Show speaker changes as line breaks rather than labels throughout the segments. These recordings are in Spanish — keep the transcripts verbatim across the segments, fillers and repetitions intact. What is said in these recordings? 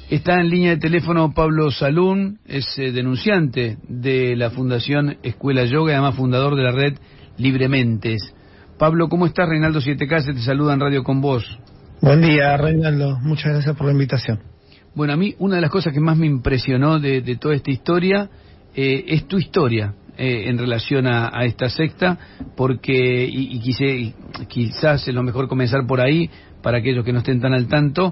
Está en línea de teléfono Pablo Salún, es eh, denunciante de la Fundación Escuela Yoga y además fundador de la red Librementes. Pablo, ¿cómo estás? Reinaldo Siete Cases te saluda en Radio con Vos.
Buen día, Reinaldo. Muchas gracias por la invitación.
Bueno, a mí una de las cosas que más me impresionó de, de toda esta historia eh, es tu historia eh, en relación a, a esta secta, porque, y, y quise, quizás es lo mejor comenzar por ahí, para aquellos que no estén tan al tanto,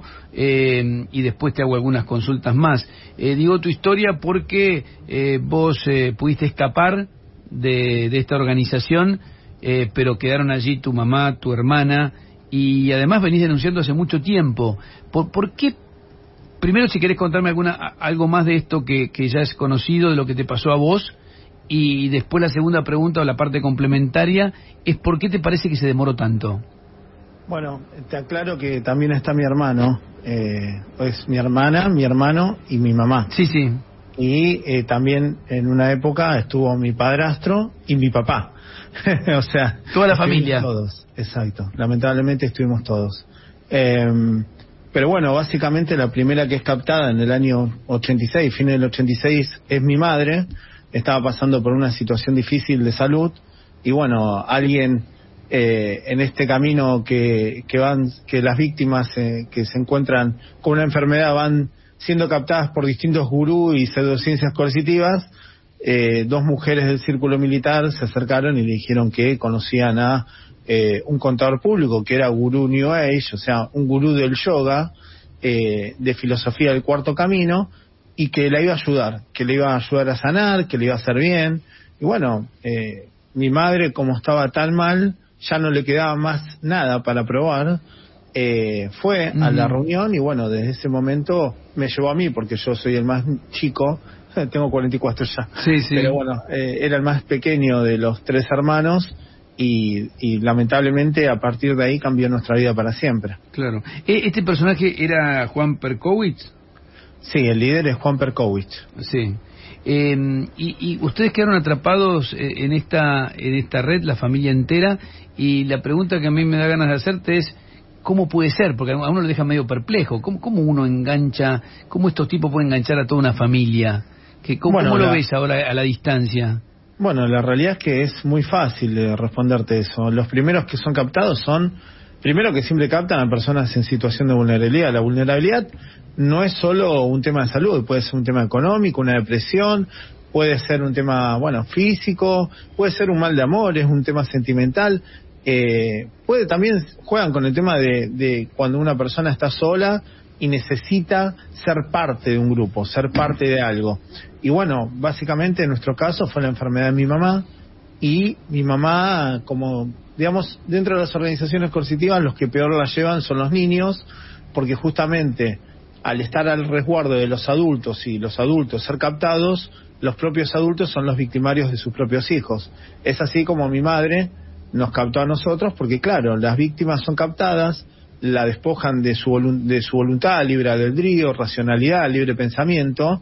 eh, y después te hago algunas consultas más. Eh, digo tu historia porque eh, vos eh, pudiste escapar de, de esta organización, eh, pero quedaron allí tu mamá, tu hermana, y además venís denunciando hace mucho tiempo. ¿Por, por qué? Primero, si querés contarme alguna algo más de esto que, que ya es conocido, de lo que te pasó a vos, y después la segunda pregunta o la parte complementaria es ¿por qué te parece que se demoró tanto?
Bueno, te aclaro que también está mi hermano, eh, pues mi hermana, mi hermano y mi mamá.
Sí, sí.
Y eh, también en una época estuvo mi padrastro y mi papá. O sea,
toda la familia.
Todos, exacto. Lamentablemente estuvimos todos. Eh, pero bueno, básicamente la primera que es captada en el año ochenta y seis, fin del ochenta y seis, es mi madre. Estaba pasando por una situación difícil de salud y bueno, alguien... Eh, en este camino que, que van, que las víctimas eh, que se encuentran con una enfermedad van siendo captadas por distintos gurús y pseudociencias coercitivas, eh, dos mujeres del círculo militar se acercaron y le dijeron que conocían a eh, un contador público que era gurú New Age, o sea, un gurú del yoga, eh, de filosofía del cuarto camino, y que la iba a ayudar, que le iba a ayudar a sanar, que le iba a hacer bien. Y bueno, eh, mi madre, como estaba tan mal, ya no le quedaba más nada para probar, eh, fue a la reunión y bueno, desde ese momento me llevó a mí, porque yo soy el más chico, tengo cuarenta y cuatro ya,
sí, sí.
Pero bueno, eh, era el más pequeño de los tres hermanos y, y lamentablemente a partir de ahí cambió nuestra vida para siempre.
Claro. ¿Este personaje era Juan Perkowitz?
Sí, el líder es Juan Perkowitz.
Sí. Eh, y, y ustedes quedaron atrapados en esta en esta red, la familia entera, y la pregunta que a mí me da ganas de hacerte es ¿cómo puede ser? Porque a uno le deja medio perplejo. ¿Cómo, cómo uno engancha, cómo estos tipos pueden enganchar a toda una familia? ¿Qué, ¿Cómo,
bueno,
¿cómo lo
la...
ves ahora a la distancia?
Bueno, la realidad es que es muy fácil de responderte eso. Los primeros que son captados son, primero que siempre captan a personas en situación de vulnerabilidad. La vulnerabilidad no es solo un tema de salud, puede ser un tema económico, una depresión, puede ser un tema, bueno, físico, puede ser un mal de amor, es un tema sentimental, eh, puede también, juegan con el tema de, de cuando una persona está sola y necesita ser parte de un grupo, ser parte de algo. Y bueno, básicamente en nuestro caso fue la enfermedad de mi mamá, y mi mamá, como digamos, dentro de las organizaciones coercitivas los que peor la llevan son los niños, porque justamente al estar al resguardo de los adultos y los adultos ser captados, los propios adultos son los victimarios de sus propios hijos. Es así como mi madre nos captó a nosotros, porque claro, las víctimas son captadas, la despojan de su, de su voluntad, libre albedrío, racionalidad, libre pensamiento,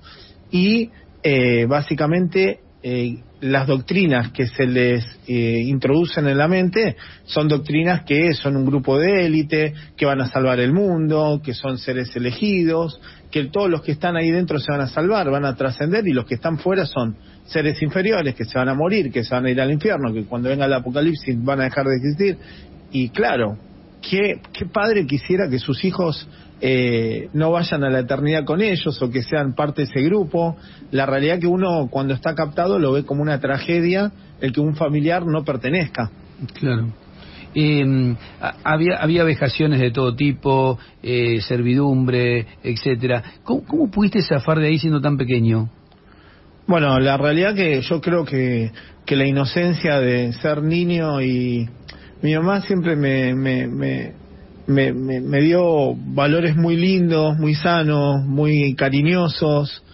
y eh, básicamente eh, las doctrinas que se les eh, introducen en la mente son doctrinas que son un grupo de élite, que van a salvar el mundo, que son seres elegidos, que todos los que están ahí dentro se van a salvar, van a trascender, y los que están fuera son seres inferiores, que se van a morir, que se van a ir al infierno, que cuando venga el apocalipsis van a dejar de existir. Y claro, ¿qué, qué padre quisiera que sus hijos eh, no vayan a la eternidad con ellos o que sean parte de ese grupo? La realidad que uno cuando está captado lo ve como una tragedia el que un familiar no pertenezca.
Claro. Eh, había había vejaciones de todo tipo, eh, servidumbre, etcétera. ¿Cómo, ¿Cómo pudiste zafar de ahí siendo tan pequeño?
Bueno, la realidad que yo creo que, que la inocencia de ser niño, y mi mamá siempre me, me, me, me, me, me dio valores muy lindos, muy sanos, muy cariñosos,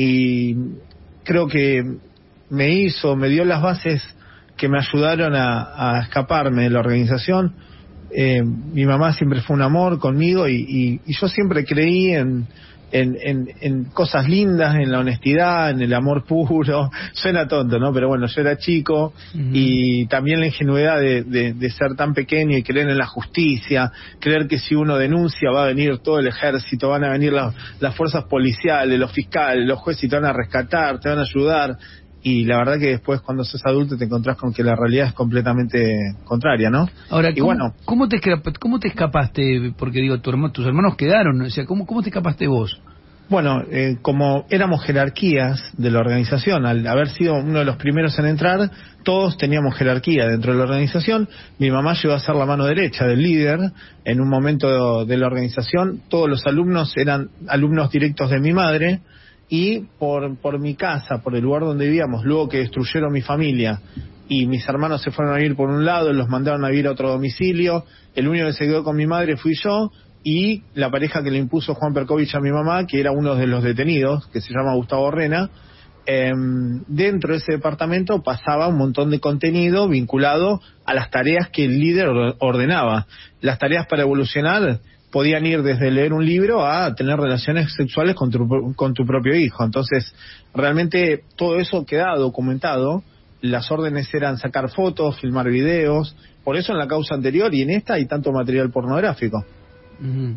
y creo que me hizo, me dio las bases que me ayudaron a, a escaparme de la organización. Eh, mi mamá siempre fue un amor conmigo, y, y, y yo siempre creí en, en, en, en cosas lindas, en la honestidad, en el amor puro. Suena tonto, ¿no? Pero bueno, yo era chico, uh-huh. y también la ingenuidad de, de, de ser tan pequeño y creer en la justicia, creer que si uno denuncia va a venir todo el ejército, van a venir la, las fuerzas policiales, los fiscales, los jueces y te van a rescatar, te van a ayudar. Y la verdad que después cuando sos adulto te encontrás con que la realidad es completamente contraria, ¿no?
Ahora,
y
¿cómo,
bueno,
¿cómo, te, ¿cómo te escapaste? Porque digo, tu hermano, tus hermanos quedaron, o sea, ¿cómo, cómo te escapaste vos?
Bueno, eh, como éramos jerarquías de la organización, al haber sido uno de los primeros en entrar, todos teníamos jerarquía dentro de la organización. Mi mamá llegó a ser la mano derecha del líder en un momento de, de la organización. Todos los alumnos eran alumnos directos de mi madre. Y por, por mi casa, por el lugar donde vivíamos, luego que destruyeron mi familia y mis hermanos se fueron a vivir por un lado, los mandaron a vivir a otro domicilio, el único que se quedó con mi madre fui yo y la pareja que le impuso Juan Perkovich a mi mamá, que era uno de los detenidos, que se llama Gustavo Rena. Eh, dentro de ese departamento pasaba un montón de contenido vinculado a las tareas que el líder ordenaba. Las tareas para evolucionar podían ir desde leer un libro a tener relaciones sexuales con tu, con tu propio hijo. Entonces, realmente todo eso queda documentado. Las órdenes eran sacar fotos, filmar videos. Por eso en la causa anterior y en esta hay tanto material pornográfico. Uh-huh.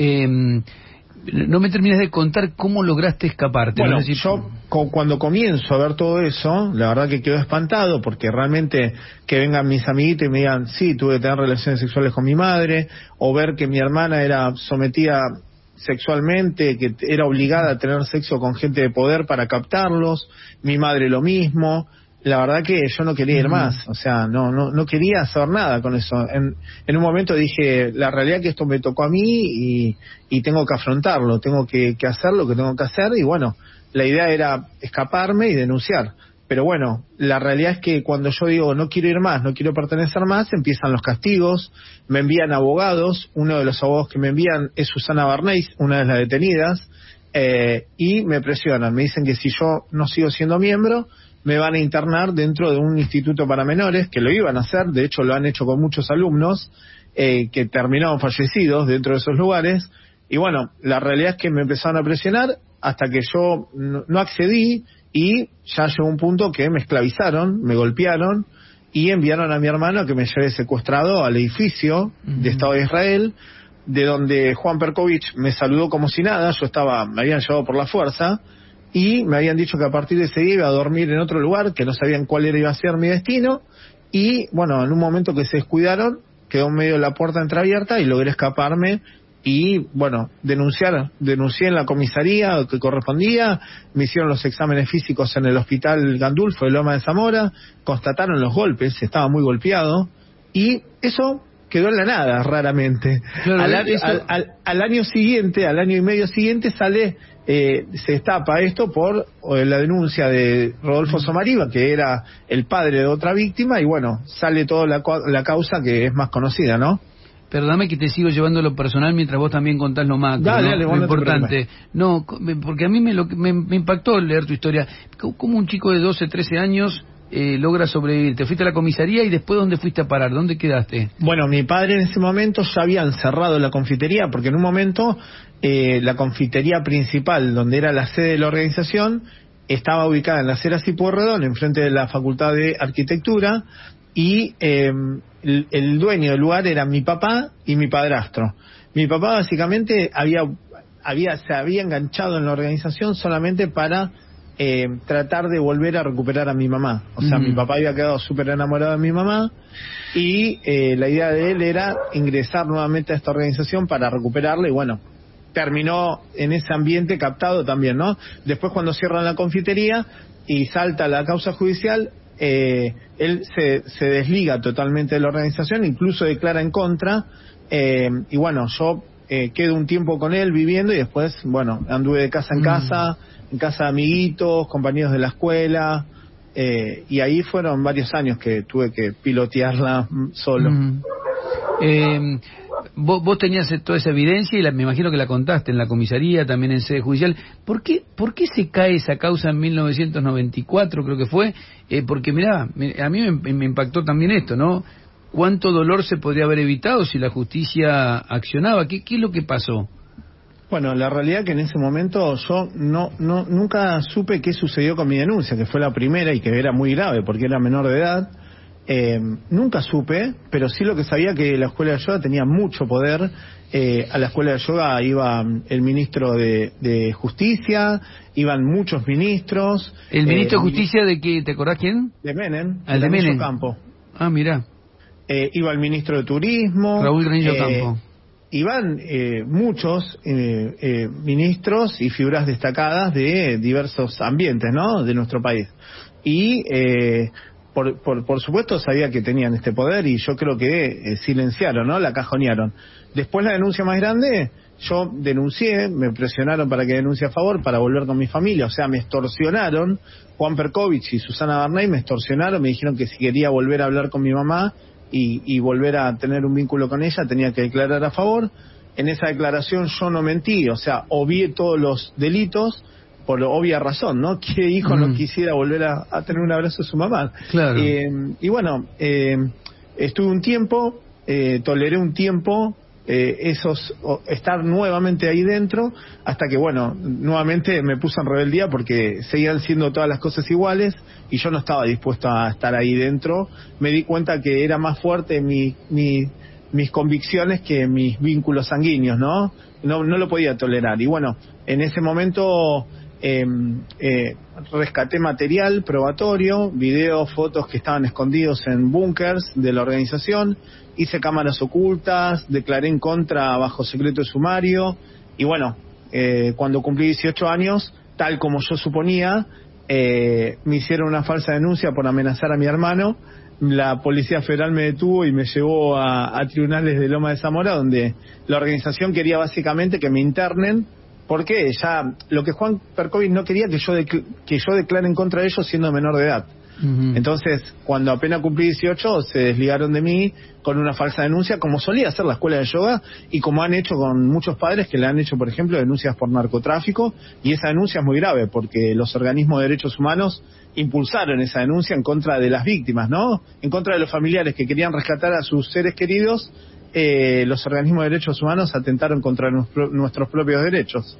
eh, no me terminas de contar cómo lograste escaparte.
Bueno,
¿no? Es decir,
yo cu- cuando comienzo a ver todo eso, la verdad que quedo espantado, porque realmente que vengan mis amiguitos y me digan, sí, tuve que tener relaciones sexuales con mi madre, o ver que mi hermana era sometida sexualmente, que era obligada a tener sexo con gente de poder para captarlos, mi madre lo mismo. La verdad que yo no quería ir más, o sea, no no no quería hacer nada con eso. En, en un momento dije, la realidad es que esto me tocó a mí y, y tengo que afrontarlo, tengo que, que hacer lo que tengo que hacer, y bueno, la idea era escaparme y denunciar. Pero bueno, la realidad es que cuando yo digo no quiero ir más, no quiero pertenecer más, empiezan los castigos, me envían abogados, uno de los abogados que me envían es Susana Barnés, una de las detenidas, eh, y me presionan, me dicen que si yo no sigo siendo miembro, me van a internar dentro de un instituto para menores, que lo iban a hacer, de hecho lo han hecho con muchos alumnos, eh, que terminaron fallecidos dentro de esos lugares, y bueno, la realidad es que me empezaron a presionar hasta que yo no, no accedí, y ya llegó un punto que me esclavizaron, me golpearon, y enviaron a mi hermano a que me lleve secuestrado al edificio uh-huh. de Estado de Israel, de donde Juan Perkovich me saludó como si nada, yo estaba, me habían llevado por la fuerza, y me habían dicho que a partir de ese día iba a dormir en otro lugar, que no sabían cuál era iba a ser mi destino, y bueno, en un momento que se descuidaron, quedó en medio de la puerta entreabierta y logré escaparme, y bueno, denunciar, denuncié en la comisaría que correspondía, me hicieron los exámenes físicos en el hospital Gandulfo de Loma de Zamora, constataron los golpes, estaba muy golpeado, y eso quedó en la nada, raramente. Claro, al, eso... al, al, al año siguiente, al año y medio siguiente, sale, eh, se destapa esto por eh, la denuncia de Rodolfo Somariva, que era el padre de otra víctima, y bueno, sale toda la, la causa que es más conocida, ¿no?
Perdóname que te sigo llevando lo personal mientras vos también contás lo macro, dale, ¿no? Dale, lo importante. No, porque a mí me, lo, me, me impactó leer tu historia. ¿Cómo un chico de doce, trece años Eh, logra sobrevivir? Te fuiste a la comisaría y después ¿dónde fuiste a parar? ¿Dónde quedaste?
Bueno, mi padre en ese momento ya habían cerrado la confitería, porque en un momento eh, la confitería principal, donde era la sede de la organización, estaba ubicada en la acera Cipuerredón, enfrente de la Facultad de Arquitectura, y eh, el, el dueño del lugar era mi papá y mi padrastro. Mi papá básicamente había, había se había enganchado en la organización solamente para Eh, tratar de volver a recuperar a mi mamá. O sea, uh-huh. mi papá había quedado súper enamorado de mi mamá, y eh, la idea de él era ingresar nuevamente a esta organización para recuperarla, y bueno, terminó en ese ambiente captado también, ¿no? Después, cuando cierran la confitería y salta la causa judicial, eh, él se, se desliga totalmente de la organización, incluso declara en contra, eh, y bueno, yo eh, quedo un tiempo con él viviendo, y después, bueno, anduve de casa en uh-huh. casa, en casa de amiguitos, compañeros de la escuela, eh, y ahí fueron varios años que tuve que pilotearla solo. Mm.
Eh, vos, vos tenías toda esa evidencia y la, me imagino que la contaste en la comisaría, también en sede judicial. ¿Por qué, por qué se cae esa causa en mil novecientos noventa y cuatro, creo que fue? Eh, porque mirá, me, a mí me, me impactó también esto, ¿no? ¿Cuánto dolor se podría haber evitado si la justicia accionaba? ¿Qué, qué es lo que pasó?
Bueno, la realidad que en ese momento yo no, no nunca supe qué sucedió con mi denuncia, que fue la primera y que era muy grave porque era menor de edad. Eh, nunca supe, pero sí lo que sabía que la escuela de yoga tenía mucho poder. Eh, a la escuela de yoga iba el ministro de, de Justicia, iban muchos ministros.
¿El ministro
eh,
de Justicia de qué? ¿Te acordás quién?
De Menem,
Al de Menem.
Campo.
Ah, mirá.
Eh, iba el ministro de Turismo.
Raúl Granillo
eh,
Campo.
Iban eh, muchos eh, eh, ministros y figuras destacadas de diversos ambientes, ¿no?, de nuestro país. Y eh, por, por, por supuesto sabía que tenían este poder y yo creo que eh, silenciaron, ¿no?, la cajonearon. Después la denuncia más grande, yo denuncié, me presionaron para que denuncie a favor, para volver con mi familia, o sea, me extorsionaron. Juan Perkovich y Susana Barney me extorsionaron, me dijeron que si quería volver a hablar con mi mamá Y, y volver a tener un vínculo con ella, tenía que declarar a favor. En esa declaración yo no mentí, o sea, obvié todos los delitos por obvia razón, ¿no? ¿Qué hijo mm. no quisiera volver a, a tener un abrazo de su mamá?
Claro.
Eh, y bueno, eh, estuve un tiempo, eh, toleré un tiempo eh, esos o, estar nuevamente ahí dentro, hasta que, bueno, nuevamente me puse en rebeldía porque seguían siendo todas las cosas iguales y yo no estaba dispuesto a estar ahí dentro. Me di cuenta que era más fuerte mi, mi, mis convicciones que mis vínculos sanguíneos, ¿no? No, no lo podía tolerar. Y bueno, en ese momento eh, eh, rescaté material probatorio, videos, fotos que estaban escondidos en búnkers de la organización, hice cámaras ocultas, declaré en contra bajo secreto de sumario, y bueno, eh, cuando cumplí dieciocho años, tal como yo suponía, eh, me hicieron una falsa denuncia por amenazar a mi hermano. La Policía Federal me detuvo y me llevó a, a tribunales de Loma de Zamora, donde la organización quería básicamente que me internen, porque ya lo que Juan Perkovich no quería que yo decl- que yo declare en contra de ellos siendo menor de edad. Uh-huh. Entonces, cuando apenas cumplí dieciocho, se desligaron de mí con una falsa denuncia, como solía hacer la escuela de yoga y como han hecho con muchos padres que le han hecho, por ejemplo, denuncias por narcotráfico. Y esa denuncia es muy grave porque los organismos de derechos humanos impulsaron esa denuncia en contra de las víctimas, ¿no? En contra de los familiares que querían rescatar a sus seres queridos. Eh, los organismos de derechos humanos atentaron contra nuestro, nuestros propios derechos.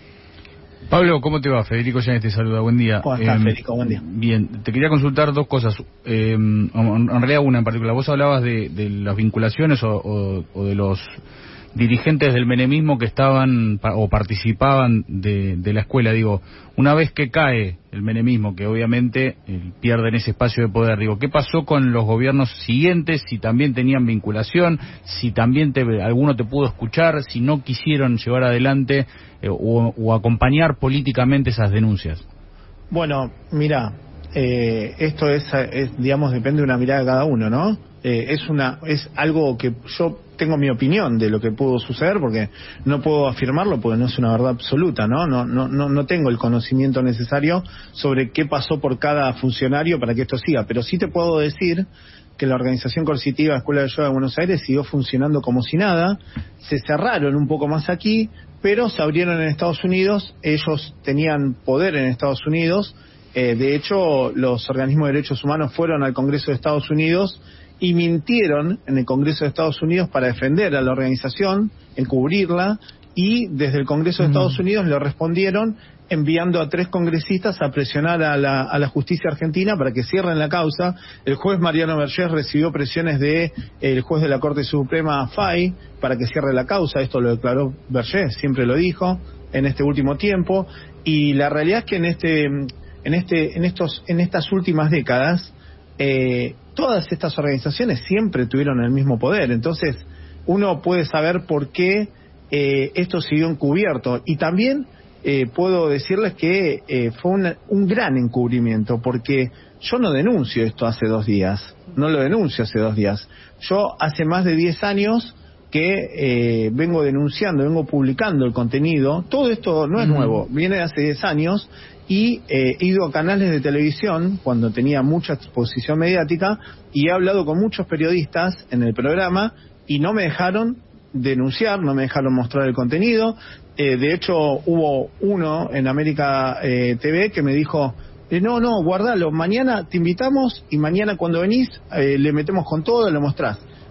Pablo, ¿cómo te va? Federico Yanes te saluda, buen día.
¿Cómo estás,
eh,
Federico? Buen día.
Bien, te quería consultar dos cosas, eh, en realidad una en particular. Vos hablabas de, de las vinculaciones o, o, o de los dirigentes del menemismo que estaban o participaban de, de la escuela. Digo, una vez que cae el menemismo, que obviamente eh, pierden ese espacio de poder, digo, ¿qué pasó con los gobiernos siguientes? Si también tenían vinculación, si también te, alguno te pudo escuchar, si no quisieron llevar adelante eh, o, o acompañar políticamente esas denuncias.
Bueno, mira, eh, esto es, es, digamos, depende de una mirada de cada uno, ¿no? Eh, es una es algo que yo tengo mi opinión de lo que pudo suceder, porque no puedo afirmarlo porque no es una verdad absoluta, ¿no? No, no, no, no tengo el conocimiento necesario sobre qué pasó por cada funcionario para que esto siga, pero sí te puedo decir que la organización coercitiva Escuela de Yoga de Buenos Aires siguió funcionando como si nada. Se cerraron un poco más aquí, pero se abrieron en Estados Unidos. Ellos tenían poder en Estados Unidos. Eh, de hecho, los organismos de derechos humanos fueron al Congreso de Estados Unidos y mintieron en el Congreso de Estados Unidos para defender a la organización, encubrirla, y desde el Congreso de Estados Unidos le respondieron enviando a tres congresistas a presionar a la, a la justicia argentina para que cierren la causa. El juez Mariano Vergés recibió presiones de el juez de la Corte Suprema, Fay, para que cierre la causa. Esto lo declaró Vergés, siempre lo dijo en este último tiempo. Y la realidad es que en este, en este, en estos, en estas últimas décadas, eh, todas estas organizaciones siempre tuvieron el mismo poder. Entonces, uno puede saber por qué eh, esto siguió encubierto. Y también Eh, puedo decirles que eh, fue un, un gran encubrimiento, porque yo no denuncio esto hace dos días, no lo denuncio hace dos días. Yo hace más de diez años que eh, vengo denunciando, vengo publicando el contenido. Todo esto no es nuevo, viene de hace diez años, y eh, he ido a canales de televisión cuando tenía mucha exposición mediática y he hablado con muchos periodistas en el programa y no me dejaron denunciar, no me dejaron mostrar el contenido. Eh, de hecho, hubo uno en América eh, T V que me dijo, eh, no, no, guardalo, mañana te invitamos y mañana cuando venís eh, le metemos con todo, lo mostrás.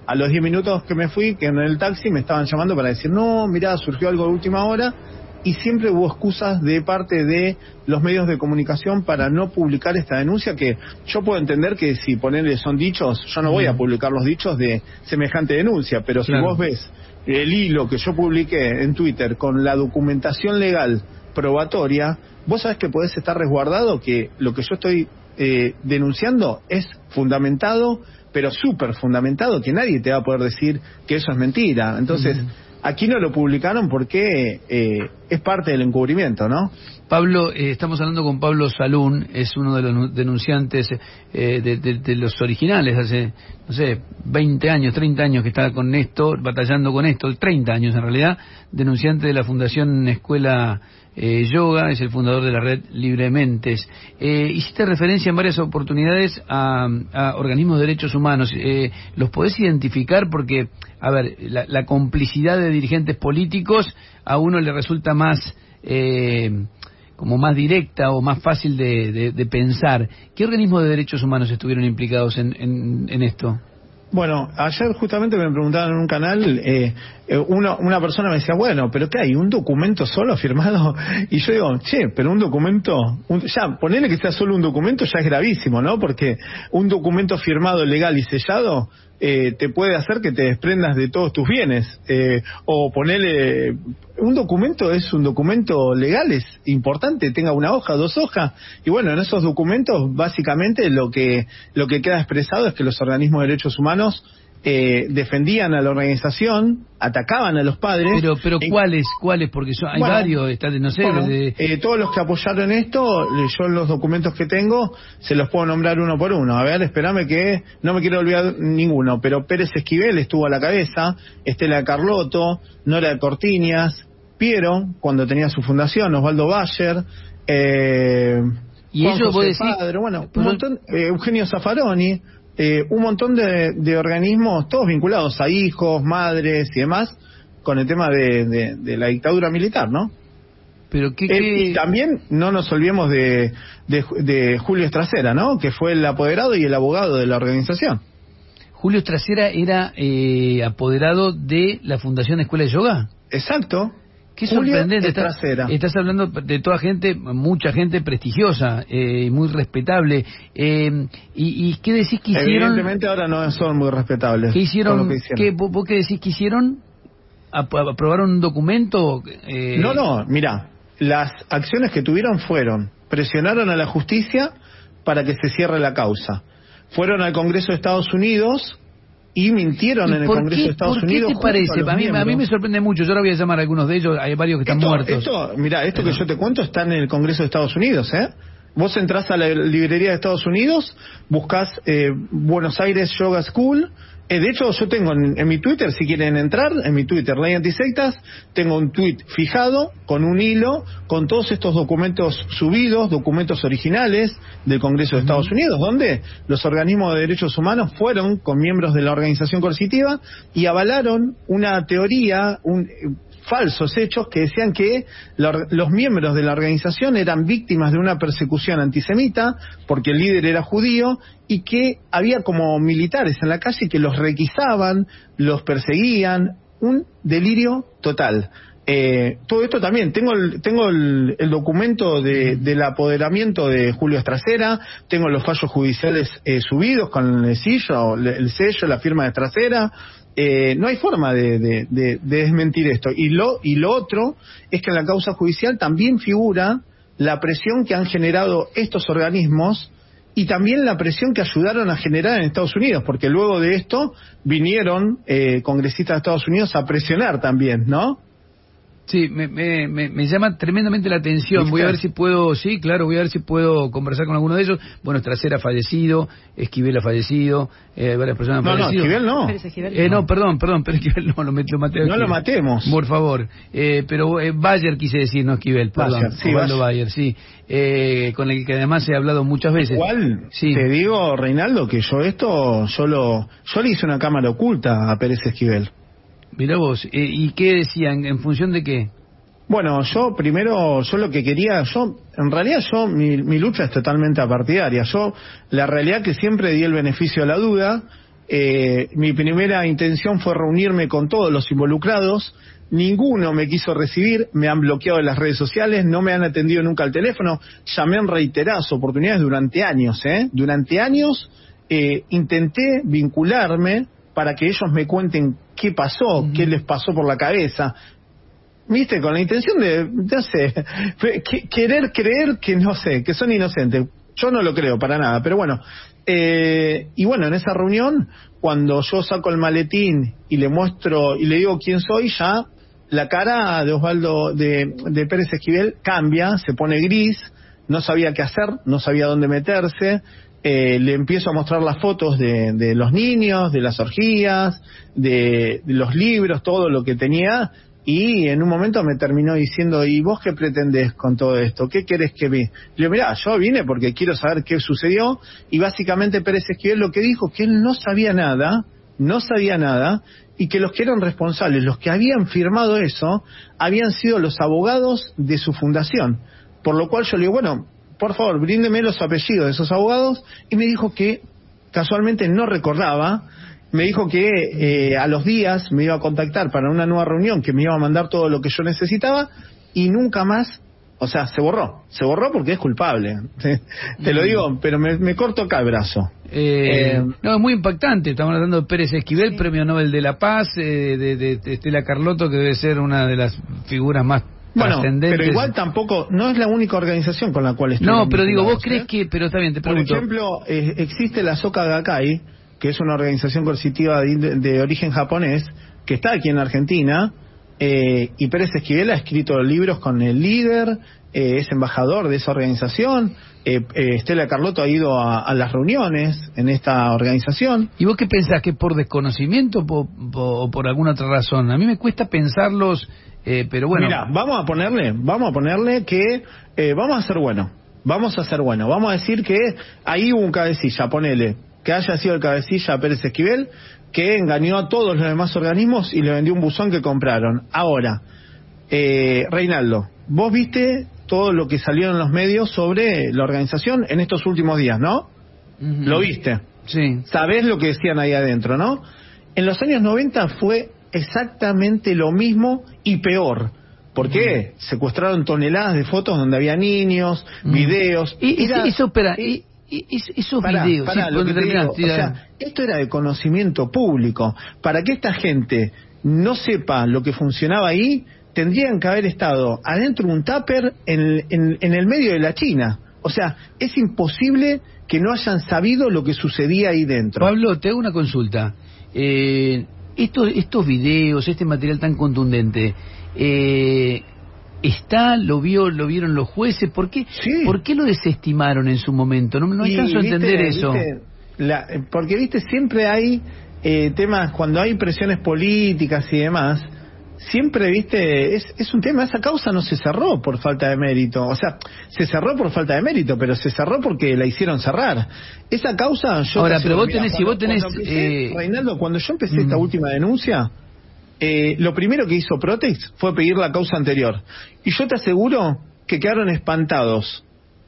A los diez minutos que me fui, que en el taxi me estaban llamando para decir, no, mirá, surgió algo de última hora, y siempre hubo excusas de parte de los medios de comunicación para no publicar esta denuncia, que yo puedo entender que si ponerle son dichos, yo no voy a publicar los dichos de semejante denuncia, pero claro, si vos ves el hilo que yo publiqué en Twitter con la documentación legal probatoria, vos sabés que podés estar resguardado que lo que yo estoy eh, denunciando es fundamentado, pero súper fundamentado, que nadie te va a poder decir que eso es mentira. Entonces, mm. aquí no lo publicaron porque eh, es parte del encubrimiento, ¿no?
Pablo, eh, estamos hablando con Pablo Salún, es uno de los denunciantes eh, de, de, de los originales, hace, no sé, veinte años, treinta años que está con esto, batallando con esto, treinta años en realidad, denunciante de la Fundación Escuela eh, Yoga, es el fundador de la red Librementes. Eh, hiciste referencia en varias oportunidades a, a organismos de derechos humanos, eh, ¿los podés identificar? Porque, a ver, la, la complicidad de dirigentes políticos a uno le resulta más... Eh, como más directa o más fácil de, de, de pensar. ¿Qué organismos de derechos humanos estuvieron implicados en, en, en esto?
Bueno, ayer justamente me preguntaban en un canal, eh, eh, una, una persona me decía, bueno, pero ¿qué hay? ¿Un documento solo firmado? Y yo digo, che, pero un documento, un, ya, ponele que sea solo un documento ya es gravísimo, ¿no? Porque un documento firmado, legal y sellado eh, te puede hacer que te desprendas de todos tus bienes. Eh, o ponele, un documento es un documento legal, es importante, tenga una hoja, dos hojas, y bueno, en esos documentos básicamente lo que lo que queda expresado es que los organismos de derechos humanos eh, defendían a la organización, atacaban a los padres.
Pero, pero
en...
¿cuáles? ¿Cuáles? Porque son, hay
bueno,
varios, está, no sé.
Bueno,
de...
eh, todos los que apoyaron esto, yo los documentos que tengo, se los puedo nombrar uno por uno. A ver, espérame que no me quiero olvidar ninguno, pero Pérez Esquivel estuvo a la cabeza, Estela de Carlotto, Nora de Cortiñas, Piero, cuando tenía su fundación, Osvaldo Bayer, eh,
y
Juan
ellos,
José
vos decís,
Padre, bueno, un montón, eh, Eugenio Zaffaroni, eh, un montón de, de organismos, todos vinculados a hijos, madres y demás, con el tema de, de, de la dictadura militar, ¿no?
Pero qué,
eh,
qué...
Y también no nos olvidemos de, de, de Julio Estracera, ¿no? Que fue el apoderado y el abogado de la organización.
Julio Estracera era eh, apoderado de la Fundación Escuela de Yoga.
Exacto.
Qué sorprendente. Estás, estás hablando de toda gente, mucha gente prestigiosa, eh, muy respetable. Eh, y, ¿Y qué decís que hicieron?
Evidentemente ahora no son muy respetables.
¿Qué hicieron? Que hicieron. ¿Qué, ¿Vos qué decís que hicieron? ¿Aprobaron un documento? Eh...
No, no, mirá, las acciones que tuvieron fueron, presionaron a la justicia para que se cierre la causa. Fueron al Congreso de Estados Unidos y mintieron en el Congreso
qué,
de Estados
¿por
Unidos.
¿Qué te parece? A mí, a mí me sorprende mucho. Yo ahora voy a llamar a algunos de ellos. Hay varios que están
esto,
muertos.
Esto, mira, esto Pero... que yo te cuento está en el Congreso de Estados Unidos, ¿eh? Vos entrás a la librería de Estados Unidos, buscás eh, Buenos Aires Yoga School. Eh, de hecho, yo tengo en, en mi Twitter, si quieren entrar, en mi Twitter, Ley Antisectas, tengo un tweet fijado con un hilo, con todos estos documentos subidos, documentos originales del Congreso de Estados Unidos, donde los organismos de derechos humanos fueron con miembros de la organización coercitiva y avalaron una teoría, un... falsos hechos que decían que la, los miembros de la organización eran víctimas de una persecución antisemita porque el líder era judío y que había como militares en la calle que los requisaban, los perseguían, un delirio total. Eh, todo esto también, tengo el, tengo el, el documento de, del apoderamiento de Julio Estracera, tengo los fallos judiciales eh, subidos con el sello, el sello, la firma de Estracera. Eh, no hay forma de, de, de, de desmentir esto. Y lo, y lo otro es que en la causa judicial también figura la presión que han generado estos organismos y también la presión que ayudaron a generar en Estados Unidos, porque luego de esto vinieron eh, congresistas de Estados Unidos a presionar también, ¿no?
Sí, me, me, me, me llama tremendamente la atención. Voy a ver si puedo, sí, claro, voy a ver si puedo conversar con alguno de ellos. Bueno, Estracera ha fallecido, Esquivel ha fallecido, eh, varias personas han
no,
fallecido.
No, Esquivel no.
Eh, no, perdón, perdón, pero Esquivel no, lo, lo maté.
No lo matemos.
Por favor. Eh, pero eh, Bayer quise decir, no Esquivel, perdón. Bayer, sí, Osvaldo Bayer, sí. Eh, con el que además he hablado muchas veces.
Igual, sí. Te digo, Reinaldo, que yo esto, yo lo, yo le hice una cámara oculta a Pérez Esquivel.
Mirá vos, eh, ¿y qué decían? ¿En función de qué?
Bueno, yo primero, yo lo que quería, yo, en realidad yo, mi, mi lucha es totalmente apartidaria. Yo, la realidad que siempre di el beneficio de la duda, Eh, mi primera intención fue reunirme con todos los involucrados. Ninguno me quiso recibir, me han bloqueado en las redes sociales, no me han atendido nunca al teléfono. Llamé en reiteradas oportunidades durante años, ¿eh? Durante años eh, intenté vincularme para que ellos me cuenten qué pasó, uh-huh. qué les pasó por la cabeza. ¿Viste? Con la intención de, no sé, que, querer creer que, no sé, que son inocentes. Yo no lo creo para nada, pero bueno. Eh, y bueno, en esa reunión, cuando yo saco el maletín y le muestro y le digo quién soy, ya la cara de Osvaldo, de, de Pérez Esquivel cambia, se pone gris, no sabía qué hacer, no sabía dónde meterse. Eh, le empiezo a mostrar las fotos de, de los niños, de las orgías, de, de los libros, todo lo que tenía, y en un momento me terminó diciendo, ¿y vos qué pretendés con todo esto? ¿Qué querés que vi? Le digo, mirá, yo vine porque quiero saber qué sucedió, y básicamente Pérez Esquivel lo que dijo, que él no sabía nada, no sabía nada, y que los que eran responsables, los que habían firmado eso, habían sido los abogados de su fundación. Por lo cual yo le digo, bueno, por favor, bríndeme los apellidos de esos abogados, y me dijo que casualmente no recordaba, me dijo que eh, a los días me iba a contactar para una nueva reunión, que me iba a mandar todo lo que yo necesitaba, y nunca más, o sea, se borró, se borró porque es culpable, te, te lo digo, pero me, me corto acá el brazo.
Eh, eh, no, es muy impactante, estamos hablando de Pérez Esquivel, sí. Premio Nobel de la Paz, eh, de, de, de Estela Carlotto, que debe ser una de las figuras más
bueno, pero igual tampoco, no es la única organización con la cual estoy.
No, pero digo, vos crees que, pero está bien, te pregunto.
Por ejemplo, eh, existe la Soka Gakkai, que es una organización coercitiva de, de origen japonés, que está aquí en Argentina, eh, y Pérez Esquivel ha escrito libros con el líder, eh, es embajador de esa organización, eh, eh, Estela Carlotto ha ido a, a las reuniones en esta organización.
¿Y vos qué pensás, que por desconocimiento o por, por, por alguna otra razón? A mí me cuesta pensarlos... Eh, pero bueno.
Mira, vamos a ponerle, vamos a ponerle que eh, vamos a ser bueno, vamos a ser bueno, vamos a decir que ahí hubo un cabecilla, ponele, que haya sido el cabecilla Pérez Esquivel, que engañó a todos los demás organismos y le vendió un buzón que compraron. Ahora, eh, Reinaldo, vos viste todo lo que salió en los medios sobre la organización en estos últimos días, ¿no? Uh-huh. Lo viste.
Sí.
Sabés lo que decían ahí adentro, ¿no? En los años noventa fue exactamente lo mismo y peor. ¿Por qué? Mm. Secuestraron toneladas de fotos donde había niños, mm. videos.
Y era, eso, espera, y, y, y, esos
pará,
videos.
Pará,
sí,
lo que te digo, o sea, esto era de conocimiento público. Para que esta gente no sepa lo que funcionaba ahí, tendrían que haber estado adentro de un tupper en, en, en el medio de la China. O sea, es imposible que no hayan sabido lo que sucedía ahí dentro.
Pablo, te hago una consulta. Eh... Estos, estos videos, este material tan contundente, eh, ¿está, lo vio, lo vieron los jueces? ¿Por qué,
sí.
¿por qué lo desestimaron en su momento? No, no alcanzo a entender
viste,
eso.
Viste, la, porque, viste, siempre hay eh, temas, cuando hay presiones políticas y demás, siempre, viste, es, es un tema, esa causa no se cerró por falta de mérito, o sea, se cerró por falta de mérito, pero se cerró porque la hicieron cerrar. Esa causa, yo...
Ahora, pero vos
mirá,
tenés,
cuando,
si vos tenés...
Empecé,
eh...
Reinaldo, cuando yo empecé mm. esta última denuncia, eh, lo primero que hizo Protex fue pedir la causa anterior. Y yo te aseguro que quedaron espantados.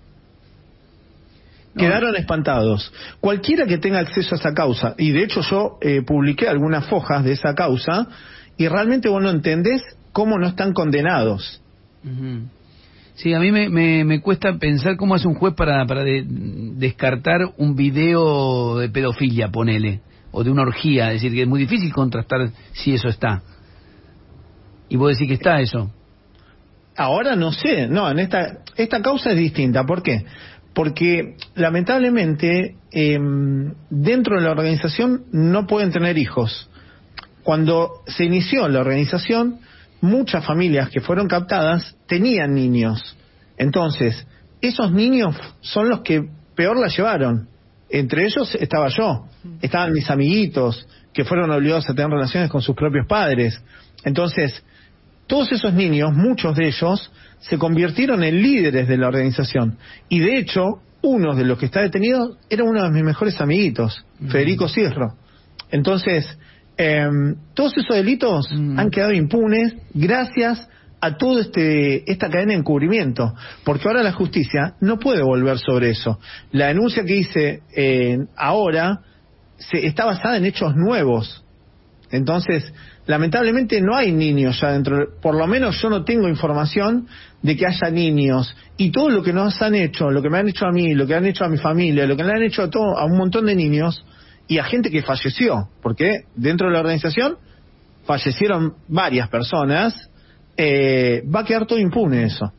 No. Quedaron espantados. Cualquiera que tenga acceso a esa causa, y de hecho yo eh, publiqué algunas fojas de esa causa, y realmente vos no entendés cómo no están condenados.
Uh-huh. Sí, a mí me, me, me cuesta pensar cómo hace un juez para, para de, descartar un video de pedofilia, ponele, o de una orgía, es decir, que es muy difícil contrastar si eso está. Y vos decís que está eso.
Ahora no sé, no, en esta, esta causa es distinta, ¿por qué? Porque lamentablemente eh, dentro de la organización no pueden tener hijos. Cuando se inició la organización, muchas familias que fueron captadas tenían niños. Entonces, esos niños son los que peor la llevaron. Entre ellos estaba yo, estaban mis amiguitos, que fueron obligados a tener relaciones con sus propios padres. Entonces, todos esos niños, muchos de ellos, se convirtieron en líderes de la organización. Y de hecho, uno de los que está detenido era uno de mis mejores amiguitos, uh-huh. Federico Cirro. Entonces... Eh, todos esos delitos mm. han quedado impunes gracias a toda este, esta cadena de encubrimiento, porque ahora la justicia no puede volver sobre eso. La denuncia que hice eh, ahora se, está basada en hechos nuevos. Entonces, lamentablemente no hay niños ya dentro, por lo menos yo no tengo información de que haya niños, y todo lo que nos han hecho, lo que me han hecho a mí, lo que han hecho a mi familia, lo que le han hecho a todo, a un montón de niños y a gente que falleció, porque dentro de la organización fallecieron varias personas, eh, va a quedar todo impune eso.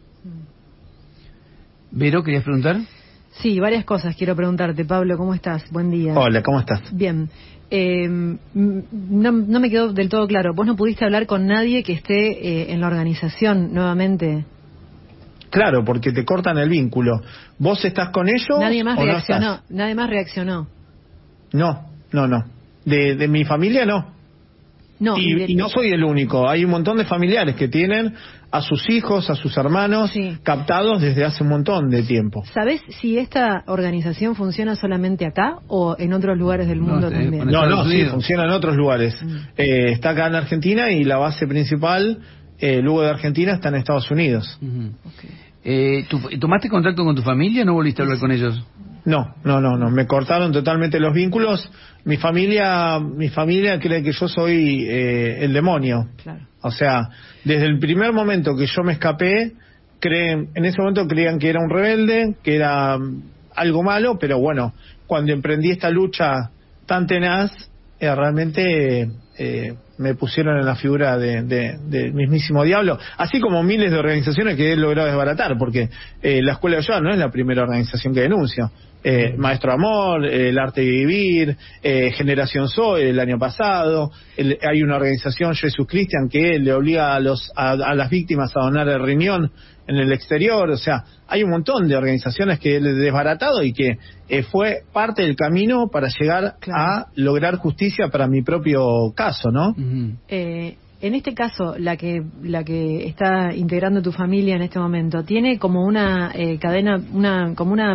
Vero, ¿querías preguntar?
Sí, varias cosas quiero preguntarte. Pablo, ¿cómo estás? Buen día.
Hola, ¿cómo estás?
Bien. Eh, no, no me quedó del todo claro. ¿Vos no pudiste hablar con nadie que esté eh, en la organización nuevamente?
Claro, porque te cortan el vínculo. ¿Vos estás con ellos?
Nadie más
o
reaccionó.
No, estás?
Nadie más reaccionó.
No, no, no. De, de mi familia no.
No,
y,
y, de...
y no soy el único. Hay un montón de familiares que tienen a sus hijos, a sus hermanos, sí, captados desde hace un montón de tiempo.
¿Sabés si esta organización funciona solamente acá o en otros lugares del mundo
no,
también?
No, no, sí, funciona en otros lugares. Mm. Eh, está acá en Argentina y la base principal, eh, luego de Argentina, está en Estados Unidos.
Uh-huh. Okay. Eh, ¿tú, ¿Tomaste contacto con tu familia o no volviste a hablar con ellos?
No, no, no, no. Me cortaron totalmente los vínculos. Mi familia, mi familia cree que yo soy eh, el demonio. Claro. O sea, desde el primer momento que yo me escapé, creen, en ese momento creían que era un rebelde, que era um, algo malo, pero bueno, cuando emprendí esta lucha tan tenaz, eh, realmente eh, me pusieron en la figura de, de, de mismísimo diablo, así como miles de organizaciones que he logrado desbaratar, porque eh, la Escuela de Ayuda no es la primera organización que denuncio. Eh, Maestro Amor, eh, El Arte de Vivir, eh, Generación Zoe el año pasado, el, hay una organización, Jesús Cristian, que le obliga a, los, a, a las víctimas a donar el riñón en el exterior. O sea, hay un montón de organizaciones que he desbaratado y que eh, fue parte del camino para llegar claro. a lograr justicia para mi propio caso, ¿no?
Uh-huh. Eh... En este caso, la que la que está integrando tu familia en este momento, ¿tiene como una eh, cadena, una como una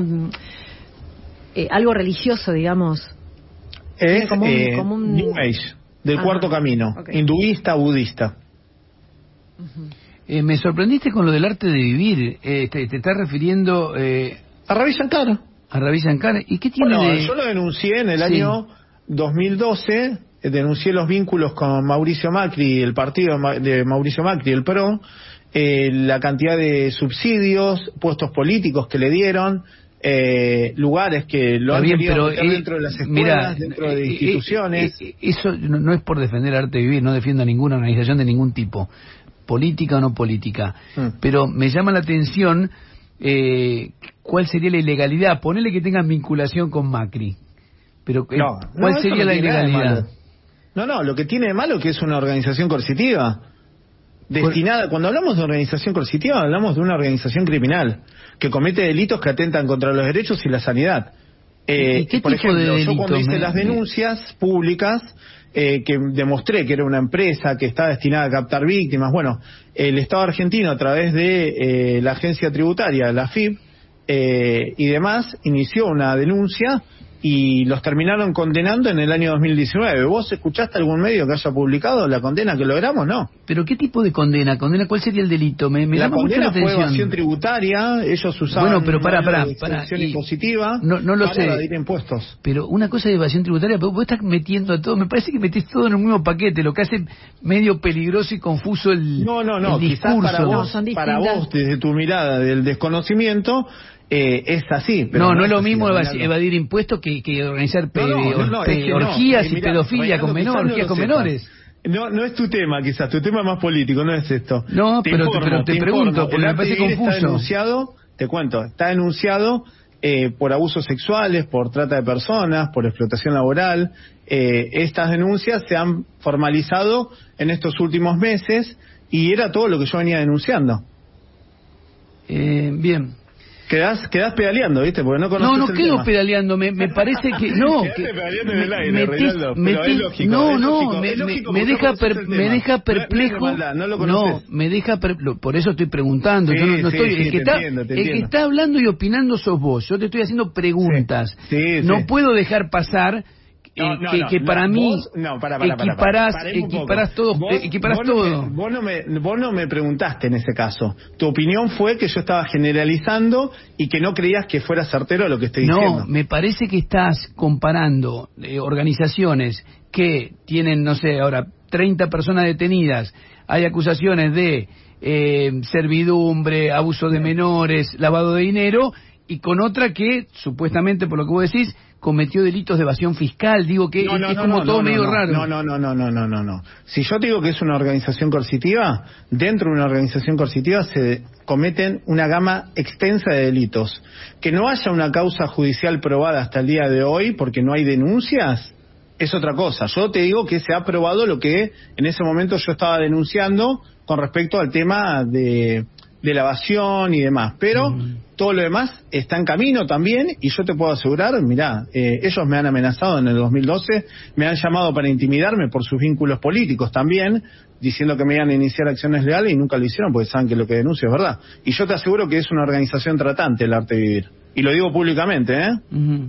eh, algo religioso, digamos?
Es
como un,
eh,
como un...
New Age, del Ajá. cuarto camino, okay. hinduista, budista.
Uh-huh. Eh, me sorprendiste con lo del arte de vivir. Eh, te, te estás refiriendo eh,
a Ravi Shankar.
A Ravi Shankar. ¿Y qué tiene
bueno,
de...?
Yo lo denuncié en el sí. año dos mil doce. Denuncié los vínculos con Mauricio Macri, el partido de Mauricio Macri, el P R O, eh, la cantidad de subsidios, puestos políticos que le dieron, eh, lugares que lo han querido meter dentro de las escuelas, mira, dentro de eh, instituciones.
Eh, eh, eso no, no es por defender Arte de Vivir, no defiendo a ninguna organización de ningún tipo, política o no política, mm. pero me llama la atención eh, cuál sería la ilegalidad. Ponele que tengan vinculación con Macri, pero eh,
no,
¿cuál
no,
sería
no
la ilegalidad?
No, no, lo que tiene de malo es que es una organización coercitiva. Destinada, cuando hablamos de organización coercitiva, hablamos de una organización criminal que comete delitos que atentan contra los derechos y la sanidad. Eh,
¿Y qué
por
tipo
ejemplo,
de delitos,
yo cuando hice
me...
las denuncias públicas, eh, que demostré que era una empresa que estaba destinada a captar víctimas, bueno, el Estado argentino a través de eh, la agencia tributaria, la F I P, eh, y demás, inició una denuncia y los terminaron condenando en el año dos mil diecinueve. ¿Vos escuchaste algún medio que haya publicado la condena que logramos? No.
¿Pero qué tipo de condena? ¿Condena? ¿Cuál sería el delito? Me, me
la
llama mucho la atención.
Condena fue evasión tributaria, ellos usaban
bueno, pero para, para, para,
para impositiva
no, no lo
para
sé.
evadir impuestos.
Pero una cosa de evasión tributaria, pero vos estás metiendo a todo, me parece que metés todo en un mismo paquete, lo que hace medio peligroso y confuso el
No, no, no,
el discurso.
Quizás para vos,
no,
para vos, desde tu mirada del desconocimiento, Eh, es así. Pero
no, no,
no
es lo
así,
mismo
evadir,
evadir impuestos que, que organizar pe,
no, no, no,
pe,
es que
orgías
no.
y
Mirá,
pedofilia con menores, orgías con menores.
No, no es tu tema, quizás, tu tema es más político, no es esto.
No,
te
pero,
informo,
te, pero te, te pregunto, porque me parece confuso.
Está denunciado, te cuento, está denunciado eh, por abusos sexuales, por trata de personas, por explotación laboral. Eh, estas denuncias se han formalizado en estos últimos meses y era todo lo que yo venía denunciando.
Eh, bien.
Quedás, quedás pedaleando, ¿viste? Porque no conoces
No, no
el
quedo
tema.
pedaleando, me, me parece que... No, que,
pedaleando en el aire,
me,
Reinaldo,
me,
pero es lógico,
no,
es
no,
lógico,
me,
es lógico
me, me deja
no
per, me deja perplejo.
No, no, no, lo
no, me deja per, por eso estoy preguntando.
Sí,
yo no, no
sí,
estoy,
sí,
el que
te
está,
entiendo, te
el que
entiendo.
está hablando y opinando sos vos. Yo te estoy haciendo preguntas.
Sí, sí,
no
sí.
puedo dejar pasar eh, no, que, no, que para no, mí
vos, no, para, para,
equiparás,
para, para,
equiparás todo,
vos,
equiparás
vos
todo.
No me, vos, no me, vos no me preguntaste en ese caso. Tu opinión fue que yo estaba generalizando y que no creías que fuera certero lo que estoy
no,
diciendo.
No, me parece que estás comparando eh, organizaciones que tienen, no sé, ahora treinta personas detenidas, hay acusaciones de eh, servidumbre, abuso de menores, lavado de dinero, y con otra que, supuestamente, por lo que vos decís, cometió delitos de evasión fiscal. Digo que
no, no,
es
no,
como
no,
todo
no,
medio
no,
raro.
No, no, no, no, no, no, no, no. Si yo te digo que es una organización coercitiva, dentro de una organización coercitiva se cometen una gama extensa de delitos. Que no haya una causa judicial probada hasta el día de hoy porque no hay denuncias, es otra cosa. Yo te digo que se ha probado lo que en ese momento yo estaba denunciando con respecto al tema de, de la evasión y demás. Pero mm. todo lo demás está en camino también, y yo te puedo asegurar, mirá, eh, ellos me han amenazado en el dos mil doce, me han llamado para intimidarme por sus vínculos políticos también, diciendo que me iban a iniciar acciones legales, y nunca lo hicieron porque saben que lo que denuncio es verdad. Y yo te aseguro que es una organización tratante el Arte de Vivir. Y lo digo públicamente, ¿eh?
Uh-huh.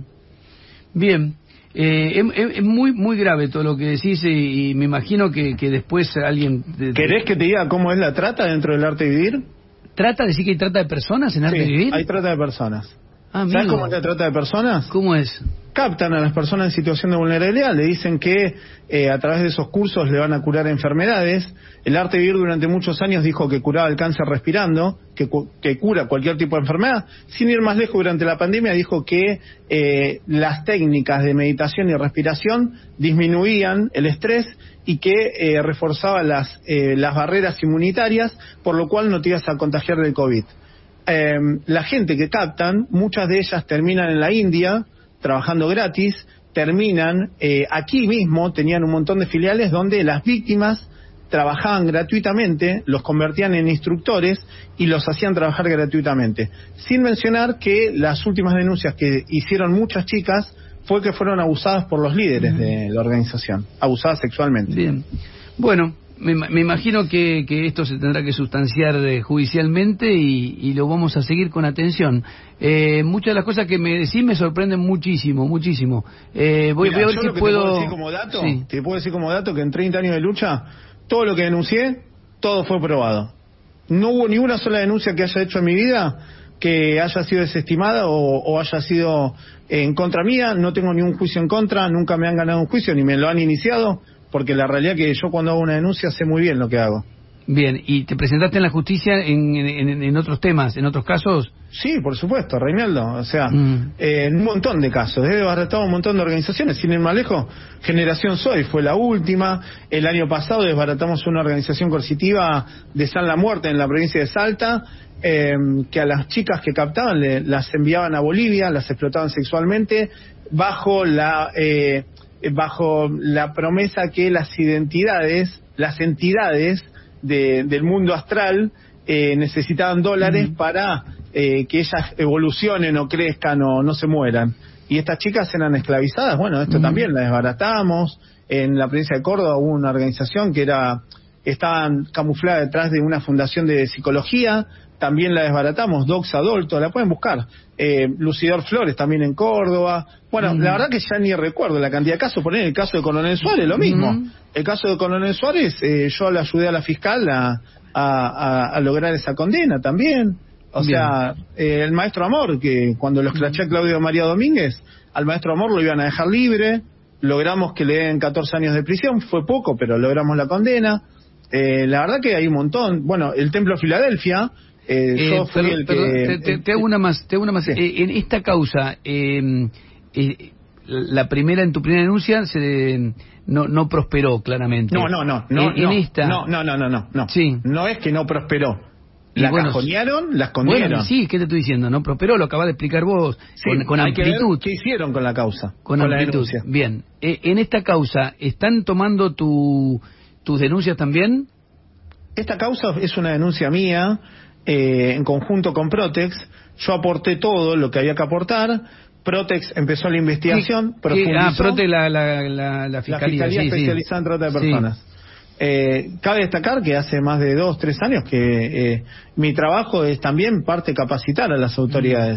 Bien. Eh, es, es muy muy grave todo lo que decís, y, y me imagino que, que después alguien... De, de...
¿Querés que te diga cómo es la trata dentro del Arte de Vivir?
¿Trata de decir que hay trata de personas en Arte
sí,
de Vivir?
hay trata de personas.
Ah,
¿sabes cómo es la trata de personas?
¿Cómo es?
Captan a las personas en situación de vulnerabilidad, le dicen que eh, a través de esos cursos le van a curar enfermedades. El Arte de Vivir durante muchos años dijo que curaba el cáncer respirando, que, cu que cura cualquier tipo de enfermedad. Sin ir más lejos, durante la pandemia dijo que eh, las técnicas de meditación y respiración disminuían el estrés y que eh, reforzaba las, eh, las barreras inmunitarias, por lo cual no te ibas a contagiar del COVID. Eh, la gente que captan, muchas de ellas terminan en la India trabajando gratis, terminan eh, aquí mismo, tenían un montón de filiales donde las víctimas trabajaban gratuitamente, los convertían en instructores y los hacían trabajar gratuitamente. Sin mencionar que las últimas denuncias que hicieron muchas chicas fue que fueron abusadas por los líderes mm. de la organización, abusadas sexualmente.
Bien. Bueno, me, me imagino que, que esto se tendrá que sustanciar eh, judicialmente y, y lo vamos a seguir con atención. Eh, muchas de las cosas que me decís me sorprenden muchísimo, muchísimo. Eh, voy,
Mirá,
voy a ver si
lo que
puedo...
Te puedo decir como dato,
sí.
te puedo decir como dato que en treinta años de lucha, todo lo que denuncié, todo fue probado. No hubo ni una sola denuncia que haya hecho en mi vida que haya sido desestimada o, o haya sido en contra mía. No tengo ni un juicio en contra, nunca me han ganado un juicio ni me lo han iniciado, porque la realidad es que yo cuando hago una denuncia sé muy bien lo que hago.
Bien, ¿y te presentaste en la justicia en, en, en otros temas, en otros casos?
Sí, por supuesto, Reinaldo. O sea,
mm.
eh, en un montón de casos. He desbaratado un montón de organizaciones. Sin ir más lejos, Generación Soy fue la última. El año pasado desbaratamos una organización coercitiva de San La Muerte en la provincia de Salta, eh, que a las chicas que captaban le, las enviaban a Bolivia, las explotaban sexualmente, bajo la... Eh, bajo la promesa que las identidades, las entidades de, del mundo astral eh, necesitaban dólares mm. para eh, que ellas evolucionen o crezcan o no se mueran. Y estas chicas eran esclavizadas. Bueno, esto mm. también la desbaratamos. En la provincia de Córdoba hubo una organización que era estaban camuflada detrás de una fundación de psicología. También la desbaratamos, Dox Adolto, la pueden buscar. Eh, Lucidor Flores también en Córdoba. Bueno, mm. la verdad que ya ni recuerdo la cantidad de casos. Poner el caso de Coronel Suárez, lo mismo. Mm. El caso de Coronel Suárez, eh, yo le ayudé a la fiscal a, a, a, a lograr esa condena también. O Bien. sea, eh, el maestro Amor, que cuando lo escraché a Claudio María Domínguez, al maestro Amor lo iban a dejar libre. Logramos que le den catorce años de prisión. Fue poco, pero logramos la condena. Eh, la verdad que hay un montón. Bueno, el Templo Filadelfia... Eh,
eh,
yo fui
perdón,
el
perdón,
que...
te, te, te hago una más, te hago una más. Sí. Eh, en esta causa, eh, eh, la primera, en tu primera denuncia, se, no, no prosperó claramente.
No, no, no. no,
en,
no,
en esta...
no, no, no, no, no.
Sí.
No es que no prosperó. La
bueno,
cajonearon, la escondieron.
Bueno, sí, ¿qué te estoy diciendo? No prosperó, lo acabas de explicar vos, sí, con, con amplitud.
¿Qué hicieron con la causa?
Con, con amplitud. La Bien. Eh, en esta causa, ¿están tomando tu, tus denuncias también?
Esta causa es una denuncia mía, eh, en conjunto con Protex. Yo aporté todo lo que había que aportar. Protex empezó la investigación,
¿Qué, qué, ah, Protex, la, la, la, la Fiscalía,
la fiscalía
sí,
especializada
sí.
en trata de personas. Sí. Eh, cabe destacar que hace más de dos, tres años que eh, mi trabajo es también parte capacitar a las autoridades.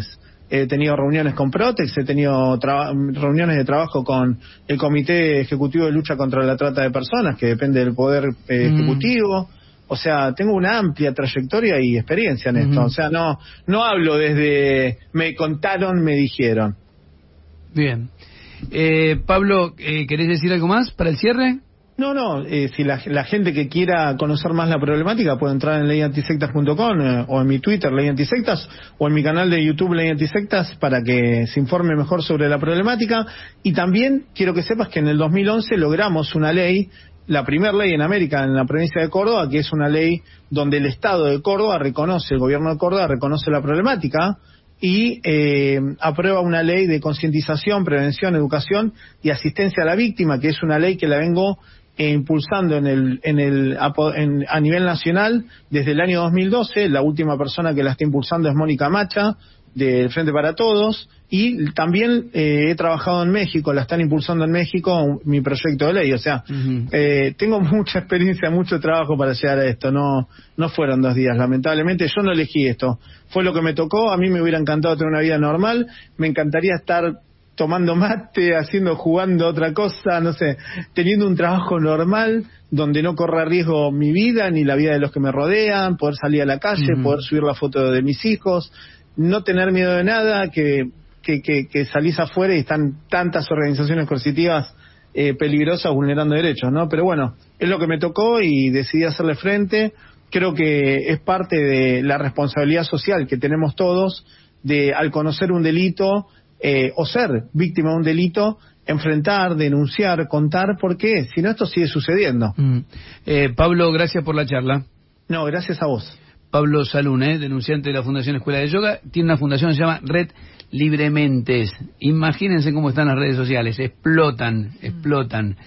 he tenido reuniones con Protex, he tenido reuniones de trabajo con el Comité Ejecutivo de Lucha contra la Trata de Personas, que depende del Poder eh, mm. Ejecutivo. O sea, tengo una amplia trayectoria y experiencia en esto. Mm. O sea, no no hablo desde me contaron, me dijeron.
Bien. Eh, Pablo, eh, ¿querés decir algo más para el cierre?
No, no, eh, si la, la gente que quiera conocer más la problemática puede entrar en ley antisectas punto com eh, o en mi Twitter, Ley Antisectas, o en mi canal de YouTube, Ley Antisectas, para que se informe mejor sobre la problemática. Y también quiero que sepas que en el dos mil once logramos una ley, la primera ley en América, en la provincia de Córdoba, que es una ley donde el Estado de Córdoba reconoce, el gobierno de Córdoba reconoce la problemática y eh, aprueba una ley de concientización, prevención, educación y asistencia a la víctima, que es una ley que la vengo eh, impulsando en el, en el, en, a nivel nacional desde el año dos mil doce. La última persona que la está impulsando es Mónica Macha, del Frente para Todos, y también eh, he trabajado en México, la están impulsando en México mi proyecto de ley. O sea, uh-huh. eh, tengo mucha experiencia, mucho trabajo para llegar a esto. No no fueron dos días, lamentablemente. Yo no elegí esto, fue lo que me tocó. A mí me hubiera encantado tener una vida normal, me encantaría estar tomando mate, haciendo, jugando otra cosa, no sé, teniendo un trabajo normal donde no corra riesgo mi vida ni la vida de los que me rodean, poder salir a la calle, uh-huh. poder subir la foto de mis hijos, no tener miedo de nada, que, que, que, que salís afuera y están tantas organizaciones coercitivas eh, peligrosas vulnerando derechos, ¿no? Pero bueno, es lo que me tocó y decidí hacerle frente. Creo que es parte de la responsabilidad social que tenemos todos de, al conocer un delito eh, o ser víctima de un delito, enfrentar, denunciar, contar, porque si no esto sigue sucediendo.
Mm. Eh, Pablo, gracias por la charla.
No, gracias a vos.
Pablo Salún, ¿eh? denunciante de la Fundación Escuela de Yoga, tiene una fundación que se llama Red Librementes. Imagínense cómo están las redes sociales, explotan, explotan.